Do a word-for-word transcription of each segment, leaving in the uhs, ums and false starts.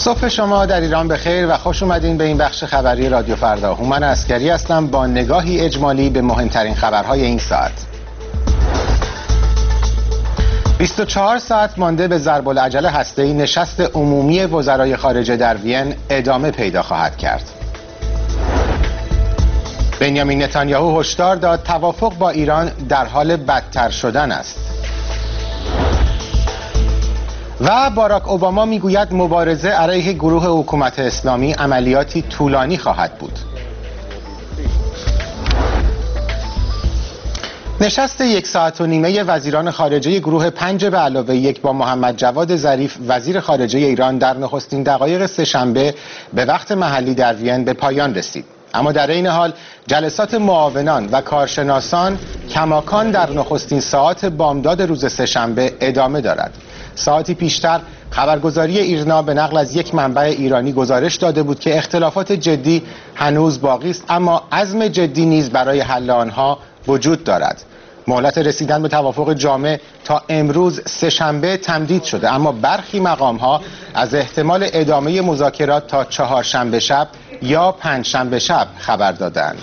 صبح شما در ایران بخیر و خوش اومدین به این بخش خبری رادیو فردا. هومن عسکری هستم با نگاهی اجمالی به مهمترین خبرهای این ساعت. بیست و چهار ساعت مانده به ضرب العجل هسته‌ای، نشست عمومی وزرای خارجه در وین ادامه پیدا خواهد کرد. بنیامین نتانیاهو هشدار داد توافق با ایران در حال بدتر شدن است. و باراک اوباما میگوید مبارزه علیه گروه حکومت اسلامی عملیاتی طولانی خواهد بود. نشست یک ساعت و نیمه وزیران خارجه گروه پنج به علاوه یک با محمد جواد ظریف وزیر خارجه ایران در نخستین دقایق سه‌شنبه به وقت محلی در وین به پایان رسید. اما در این حال جلسات معاونان و کارشناسان کماکان در نخستین ساعات بامداد روز سه‌شنبه ادامه دارد. ساعتی پیشتر خبرگزاری ایرنا به نقل از یک منبع ایرانی گزارش داده بود که اختلافات جدی هنوز باقی است، اما عزم جدی نیز برای حل آنها وجود دارد. مهلت رسیدن به توافق جامع تا امروز سه‌شنبه تمدید شده، اما برخی مقام‌ها از احتمال ادامه مذاکرات تا چهارشنبه شب یا پنجشنبه شب خبر دادند.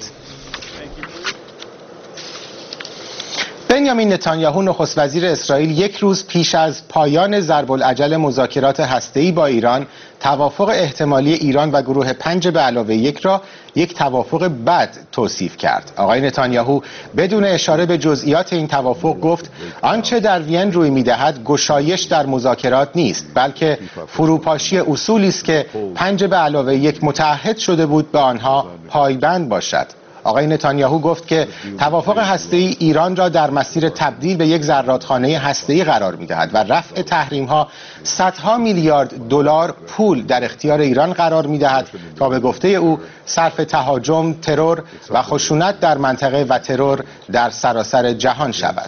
بنیامین نتانیاهو نخست وزیر اسرائیل یک روز پیش از پایان ضرب العجل مذاکرات هسته‌ای با ایران توافق احتمالی ایران و گروه پنج به علاوه یک را یک توافق بد توصیف کرد. آقای نتانیاهو بدون اشاره به جزئیات این توافق گفت آنچه در وین روی می‌دهد گشایش در مذاکرات نیست، بلکه فروپاشی اصولی است که پنج به علاوه یک متعهد شده بود به آنها پایبند باشد. آقای نتانیاهو گفت که توافق هسته‌ای ایران را در مسیر تبدیل به یک زرادخانه هسته‌ای قرار می‌دهد و رفع تحریم‌ها صدها میلیارد دلار پول در اختیار ایران قرار می‌دهد تا به گفته او صرف تهاجم، ترور و خشونت در منطقه و ترور در سراسر جهان شود.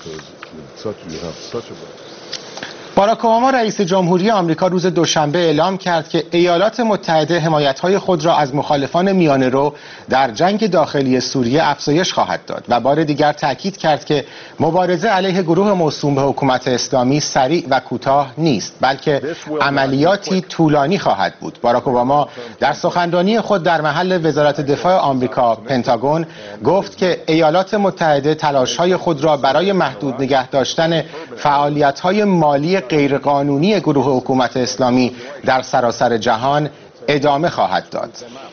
باراک اوباما رئیس جمهوری آمریکا روز دوشنبه اعلام کرد که ایالات متحده حمایت‌های خود را از مخالفان میانه‌رو در جنگ داخلی سوریه افزایش خواهد داد و بار دیگر تاکید کرد که مبارزه علیه گروه موسوم به حکومت اسلامی سریع و کوتاه نیست، بلکه عملیاتی طولانی خواهد بود. باراک اوباما در سخنرانی خود در محل وزارت دفاع آمریکا پنتاگون گفت که ایالات متحده تلاش‌های خود را برای محدود نگه داشتن فعالیت‌های مالی غیرقانونی گروه حکومت اسلامی در سراسر جهان ادامه خواهد داد.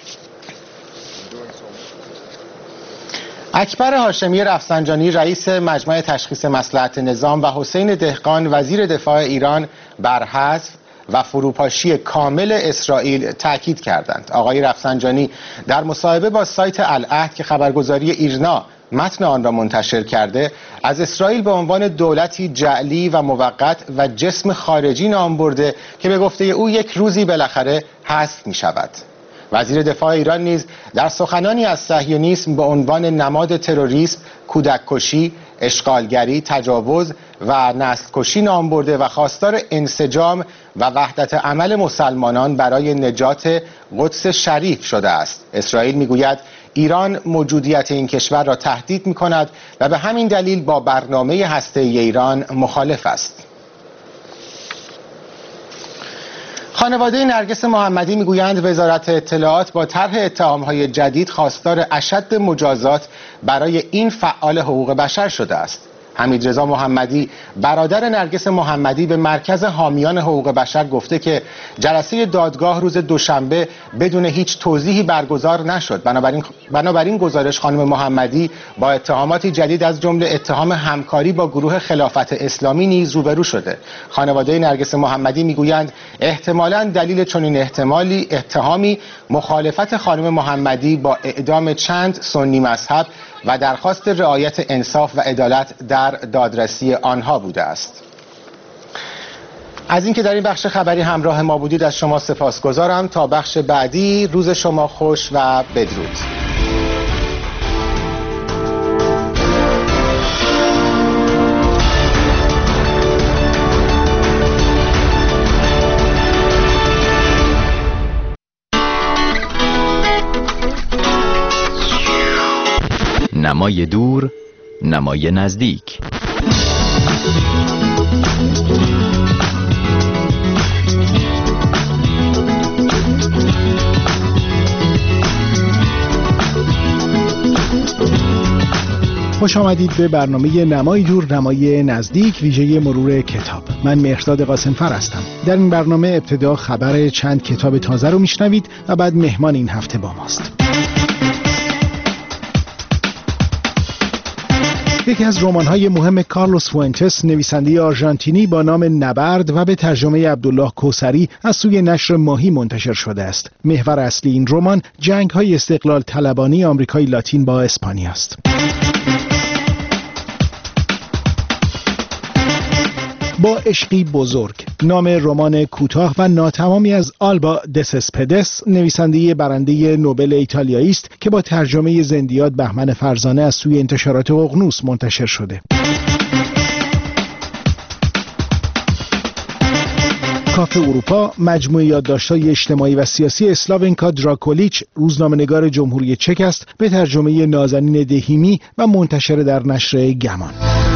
اکبر هاشمی رفسنجانی رئیس مجمع تشخیص مصلحت نظام و حسین دهقان وزیر دفاع ایران بر حذف و فروپاشی کامل اسرائیل تاکید کردند. آقای رفسنجانی در مصاحبه با سایت العهد که خبرگزاری ایرنا متن آن را منتشر کرده از اسرائیل به عنوان دولتی جعلی و موقت و جسم خارجی نام برده که به گفته او یک روزی بالاخره حذف می شود. وزیر دفاع ایران نیز در سخنانی از صهیونیسم به عنوان نماد تروریسم، کودک کشی، اشغالگری، تجاوز و نسل کشی نام برده و خواستار انسجام و وحدت عمل مسلمانان برای نجات قدس شریف شده است. اسرائیل میگوید ایران موجودیت این کشور را تهدید می‌کند و به همین دلیل با برنامه هسته‌ای ایران مخالف است. خانواده نرگس محمدی میگویند وزارت اطلاعات با طرح اتهام‌های جدید خواستار اشد مجازات برای این فعال حقوق بشر شده است. حمیدرضا محمدی برادر نرگس محمدی به مرکز حامیان حقوق بشر گفته که جلسه دادگاه روز دوشنبه بدون هیچ توضیحی برگزار نشد. بنابراین بنابراین گزارش خانم محمدی با اتهاماتی جدید از جمله اتهام همکاری با گروه خلافت اسلامی نیز روبرو شده. خانواده نرگس محمدی میگویند احتمالاً دلیل چنین احتمالی اتهامی مخالفت خانم محمدی با اعدام چند سنی مذهب و درخواست رعایت انصاف و عدالت در دادرسی آنها بوده است. از اینکه در این بخش خبری همراه ما بودید از شما سپاسگزارم. تا بخش بعدی روز شما خوش و بدرود. نمای دور، نمای نزدیک. خوش آمدید به برنامه نمای دور نمای نزدیک ویژه مرور کتاب. من مهرداد قاسمفر هستم. در این برنامه ابتدا خبر چند کتاب تازه رو میشنوید و بعد مهمان این هفته با ماست. یکی از رمان‌های مهم کارلوس فوئنتس، نویسنده آرژانتینی با نام نبرد و به ترجمه عبدالله کوثری از سوی نشر ماهی منتشر شده است. محور اصلی این رمان جنگ‌های استقلال طلبانی آمریکای لاتین با اسپانیا است. با عشقی بزرگ، نام رمان کوتاه و ناتمامی از آلبا دسپدس، نویسنده برنده نوبل ایتالیایی است که با ترجمه زندیات بهمن فرزانه از سوی انتشارات ققنوس منتشر شده. کافه اروپا، مجموعه یادداشت‌های اجتماعی و سیاسی اسلاونکا دراکولیچ، روزنامه‌نگار جمهوری چک است به ترجمه نازنین دهیمی و منتشر در نشر گمان.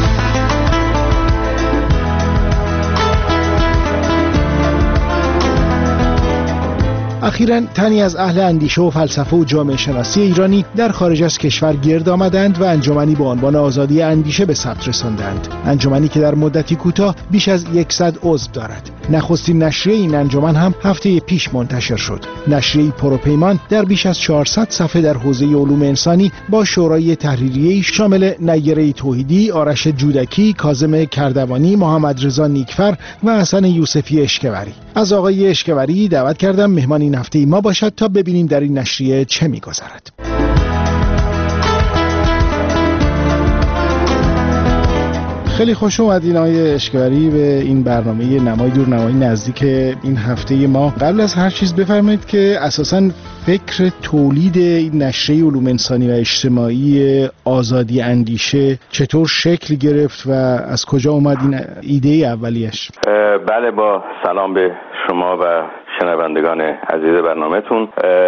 اخیراً تنی از اهل اندیشه و فلسفه و جامعه شناسی ایرانی در خارج از کشور گرد آمدند و انجمنی با عنوان آزادی اندیشه به ثبت رساندند. انجمنی که در مدتی کوتاه بیش از صد عضو دارد. نخستین نشریه این انجمن هم هفته پیش منتشر شد. نشریه پروپیمان در بیش از چهارصد صفحه در حوزه علوم انسانی با شورای تحریریه‌ای شامل نیره توحیدی، آرش جودکی، کاظم کردوانی، محمد رضا نیکفر و حسن یوسفی اشکوری. از آقای اشکوری دعوت کردم مهمان این هفته ما باشد تا ببینیم در این نشریه چه می‌گذرد. خیلی خوش اومدین آقای اشکوری به این برنامه نمای دور نمای نزدیک این هفته ما. قبل از هر چیز بفرمایید که اساساً فکر تولید این نشریه علوم انسانی و اجتماعی آزادی اندیشه چطور شکل گرفت و از کجا اومد این ایده اولیش؟ بله، با سلام به شما و شنوندگان عزیز برنامه‌تون.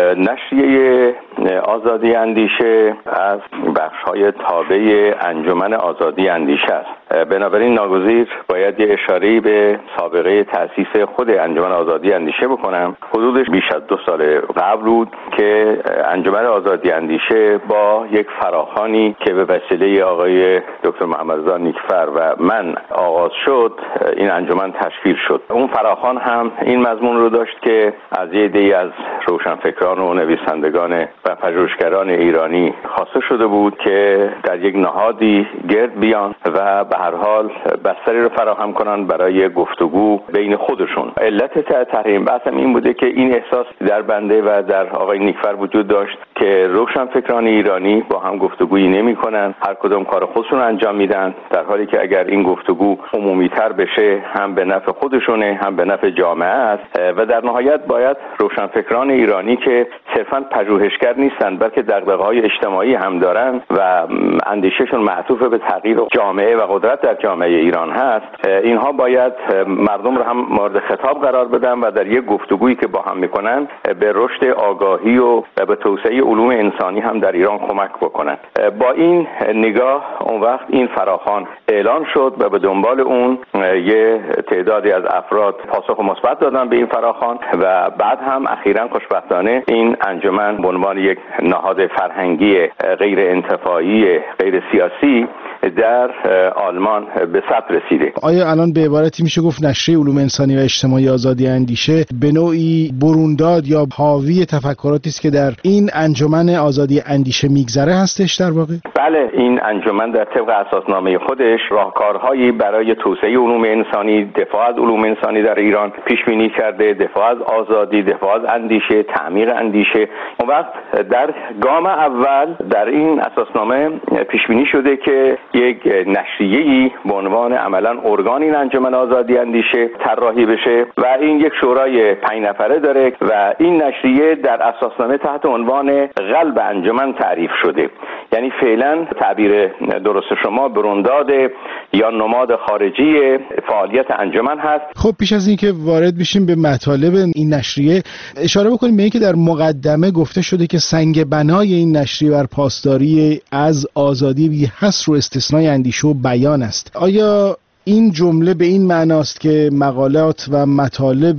نشریه آزادی اندیشه از بخش‌های تابع انجمن آزادی اندیشه است. بنابراین ناگزیر باید یه اشاره‌ای به سابقه تأسیس خود انجمن آزادی اندیشه بکنم. حدودش بیش از دو سال قبل بود که انجمن آزادی اندیشه با یک فراخوانی که به وسیله آقای دکتر محمد رضا نیکفر و من آغاز شد، این انجمن تشکیل شد. اون فراخوان هم این مضمون رو داشت که از یه عده‌ای از روشنفکران و نویسندگان و پژوهشگران ایرانی خواسته شده بود که در یک نهادی گرد بیان و به هر حال بستری رو فراهم کنن برای گفتگو بین خودشون. علت تحریم بحثم این بوده که این احساس در بنده و در آقای نیکفر وجود داشت که روشنفکران ایرانی با هم گفتگویی نمی‌کنن، هر کدوم کار خودشون انجام میدن، در حالی که اگر این گفتگو عمومی‌تر بشه هم به نفع خودشونه هم به نفع جامعه است و در نهایت باید روشنفکران ایرانی که صرفاً پژوهشگر نیستند بلکه دغدغه‌های اجتماعی هم دارن و اندیشهشون معطوف به تغییر جامعه و قدرت در جامعه ایران هست، اینها باید مردم رو هم مورد خطاب قرار بدن و در یک گفتگویی که با هم میکنن به رشد آگاهی و به توسعه علوم انسانی هم در ایران کمک بکنن. با این نگاه اون وقت این فراخوان اعلان شد و به دنبال اون یه تعدادی از افراد پاسخ مثبت دادن به این فراخوان و بعد هم اخیراً خوشبختانه این انجمن به عنوان یک نهاد فرهنگی غیر انتفاعی غیر سیاسی در آلمان به ثبت رسیده. آیا الان به عبارتی میشه گفت نشریه علوم انسانی و اجتماعی آزادی اندیشه به نوعی برونداد یا حاوی تفکراتی است که در این انجمن آزادی اندیشه میگذره هستش در واقع؟ بله، این انجمن در طبق اساسنامه خودش راهکارهایی برای توسعه علوم انسانی، دفاع از علوم انسانی در ایران پیش بینی کرده، دفاع از آزادی، دفاع از اندیشه، تعمیر اندیشه. اون وقت در گام اول در این اساسنامه پیش بینی شده که یک نشریه‌ای به عنوان عملاً ارگان این انجمن آزادی اندیشه طراحی بشه و این یک شورای پنج نفره داره و این نشریه در اساسنامه تحت عنوان قلب انجمن تعریف شده. یعنی فعلا تعبیر درست شما برونداد یا نماد خارجی فعالیت انجمن هست. خب پیش از اینکه وارد بشیم به مطالب این نشریه اشاره بکنیم به اینکه در مقدمه گفته شده که سنگ بنای این نشریه بر پاسداری از آزادی بی حصر و استثنای اندیشه و بیان است. آیا این جمله به این معناست که مقالات و مطالب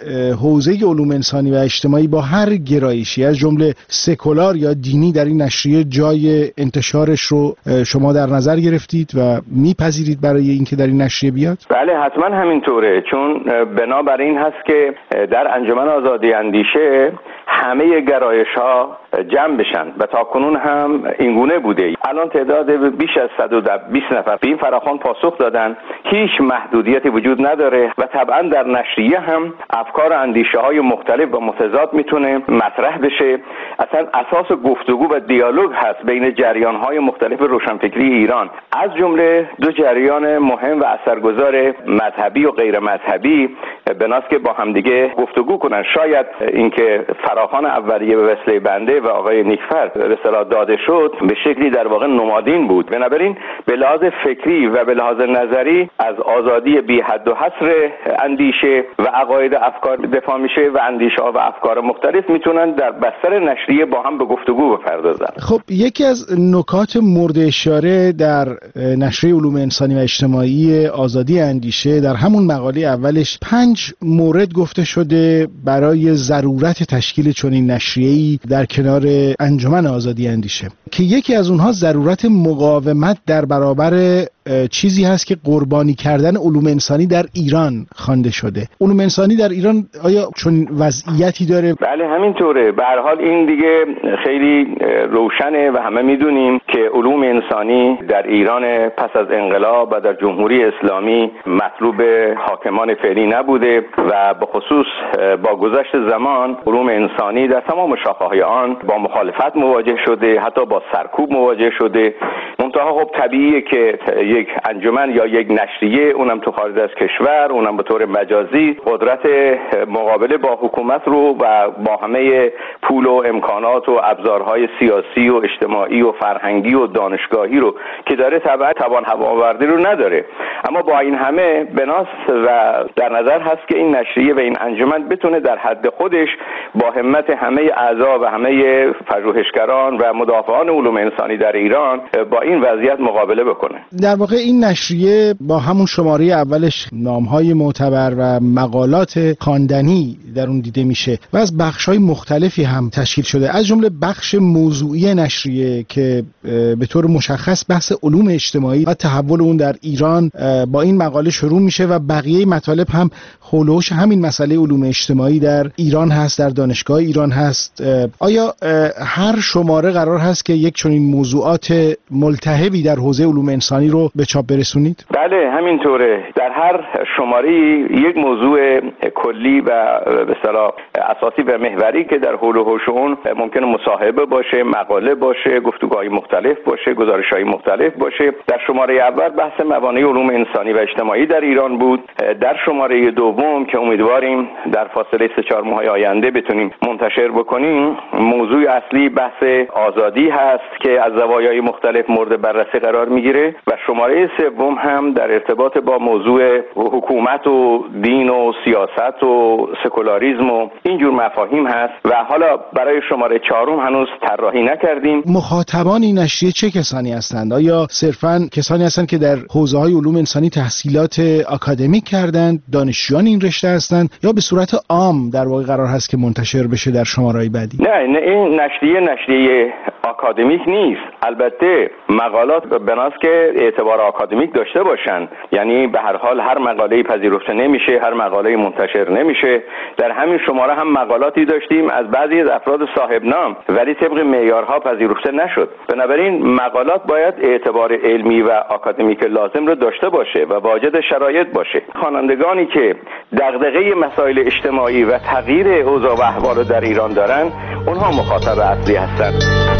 حوزه علوم انسانی و اجتماعی با هر گرایشی از جمله سکولار یا دینی در این نشریه جای انتشارش رو شما در نظر گرفتید و میپذیرید برای اینکه در این نشریه بیاد؟ بله حتما همینطوره، چون بنابر این هست که در انجمن آزادی اندیشه همه گرایش ها جمع بشن و تا کنون هم اینگونه بوده. الان تعداد بیش از صد و بیست نفر به این فراخوان پاسخ دادن، هیچ محدودیتی وجود نداره و طبعا در نشریه هم افکار و اندیشه های مختلف و متضاد میتونه مطرح بشه. اصلا اساس گفتگو و دیالوگ هست بین جریان های مختلف روشنفکری ایران، از جمله دو جریان مهم و اثرگذار مذهبی و غیر مذهبی، بناست که با همدیگه گفتگو کنن. شاید اینکه فراخوان اولیه به وسیله بنده و آقای نیکفر به اصطلاح داده شد به شکلی در واقع نمادین بود. بنابراین به لحاظ فکری و به لحاظ نظری از آزادی بی حد و حصر اندیشه و عقاید افکار دفاع میشه و اندیشه ها و افکار مختلف میتونن در بستر نشریه با هم به گفتگو بپردازن. خب یکی از نکات مورد اشاره در نشریه علوم انسانی و اجتماعی آزادی اندیشه در همون مقاله اولش پنج مورد گفته شده برای ضرورت تشکیل چنین نشریه‌ای در کنار انجمن آزادی اندیشه، که یکی از اونها ضرورت مقاومت در برابر چیزی هست که قربانی کردن علوم انسانی در ایران خوانده شده. علوم انسانی در ایران آیا چون وضعیتی داره؟ بله همینطوره. به هر حال این دیگه خیلی روشنه و همه میدونیم که علوم انسانی در ایران پس از انقلاب و در جمهوری اسلامی مطلوب حاکمان فعلی نبوده و به خصوص با گذشت زمان علوم انسانی در تمام شاخه‌های آن با مخالفت مواجه شده، حتی با سرکوب مواجه شده. منتها خب طبیعیه که یک انجمن یا یک نشریه، اونم تو خارج از کشور، اونم به طور مجازی، قدرت مقابله با حکومت رو و با همه پول و امکانات و ابزارهای سیاسی و اجتماعی و فرهنگی و دانشگاهی رو که داره طبعا توان هوآوردی رو نداره. اما با این همه بناس و در نظر هست که این نشریه و این انجمن بتونه در حد خودش با همت همه اعضا و همه پژوهشگران و مدافعان علوم انسانی در ایران با این وضعیت مقابله بکنه. در واقع این نشریه با همون شماره اولش نام‌های معتبر و مقالات خواندنی در اون دیده میشه و از بخش‌های مختلفی هم تشکیل شده، از جمله بخش موضوعی نشریه که به طور مشخص بحث علوم اجتماعی و تحول اون در ایران با این مقاله شروع میشه و بقیه مطالب هم حولوش همین مسئله علوم اجتماعی در ایران هست، در دانشگاه ایران هست. آیا هر شماره قرار هست که یک چنین موضوعات ملتهبی در حوزه علوم انسانی رو به چاپ برسونید؟ بله همینطوره. در هر شماره یک موضوع کلی و به اصطلاح اساسی و محوری که در حول و حوش اون ممکنه مصاحبه باشه، مقاله باشه، گفتگوهای مختلف باشه، گزارش‌های مختلف باشه. در شماره اول بحث موانع علوم انسانی و اجتماعی در ایران بود. در شماره دوم که امیدواریم در فاصله سه چهار ماه آینده بتونیم منتشر بکنیم، موضوع اصلی بحث آزادی هست که از زوایای مختلف مورد بررسی قرار میگیره و شماره سوم هم در ارتباط با موضوع حکومت و دین و سیاست و سکولاریسم و اینجور مفاهیم هست و حالا برای شماره چهارم هنوز طراحی نکردیم. مخاطبان این نشریه چه کسانی هستند؟ آیا صرفاً کسانی هستند که در حوزه‌های علوم انسانی تحصیلات آکادمیک کردند، دانشجویان این رشته هستند، یا به صورت عام در واقع قرار هست که منتشر بشه در شماره‌های بعدی؟ نه نه این نشریه نشریه آکادمیک نیست. البته مقالات بناست که اعتبار آکادمیک داشته باشن، یعنی به هر حال هر مقاله‌ای پذیرفته نمیشه، هر مقاله‌ای منتشر نمیشه. در همین شماره هم مقالاتی داشتیم از بعضی از افراد صاحب نام ولی طبق معیارها پذیرفته نشد. بنابراین مقالات باید اعتبار علمی و آکادمیک لازم رو داشته باشه و واجد شرایط باشه. خوانندگانی که دغدغه مسائل اجتماعی و تغییر اوضاع و احوال در ایران دارن، اونها مخاطب اصلی هستند.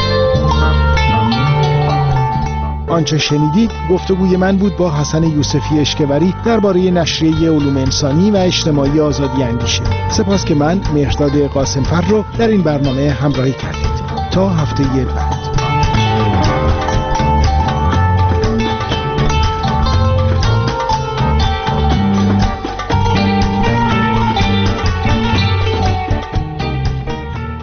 آنچه شنیدید گفتگوی من بود با حسن یوسفی اشکوری درباره نشریه علوم انسانی و اجتماعی آزادی اندیشه. سپاس که من مهرداد قاسمفر رو در این برنامه همراهی کردید. تا هفته بعد.